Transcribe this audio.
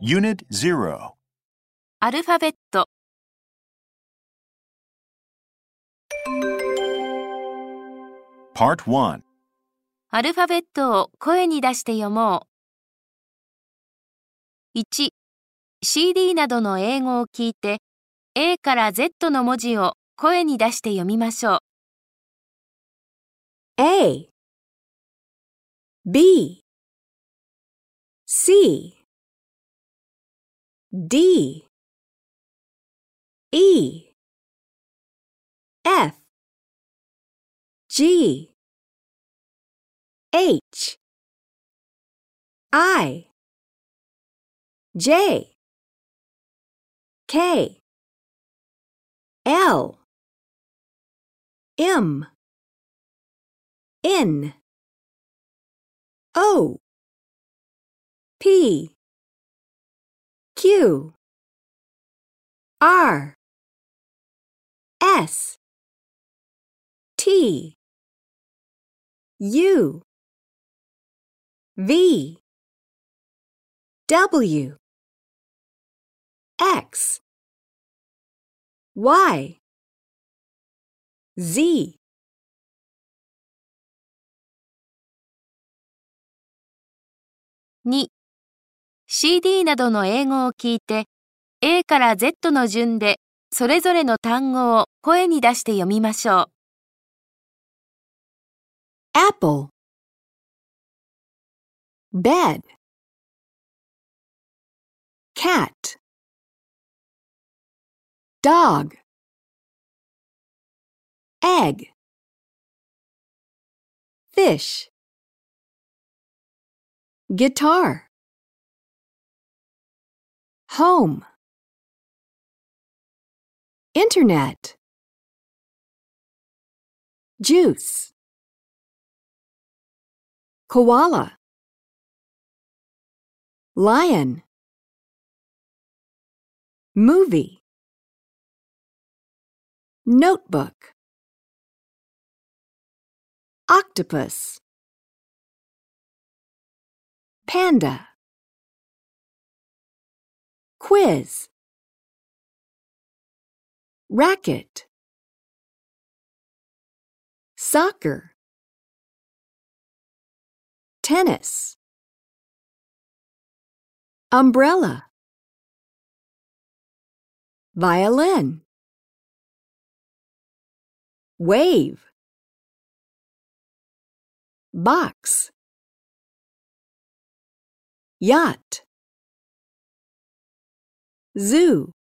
Unit 0. アルファベット Part 1. アルファベットを声に出して読もう。1、CD などの英語を聞いて A から Z の文字を声に出して読みましょう。 A B C D E F G H I J K L M N O P Q R S T U V W X Y Z 2、CD などの英語を聞いて A から Z の順でそれぞれの単語を声に出して読みましょう。 Apple Bed Cat Dog Egg Fish Guitar Home Internet Juice Koala Lion Movie Notebook Octopus Panda Quiz Racket Soccer Tennis Umbrella Violin Wave Box Yacht Zoo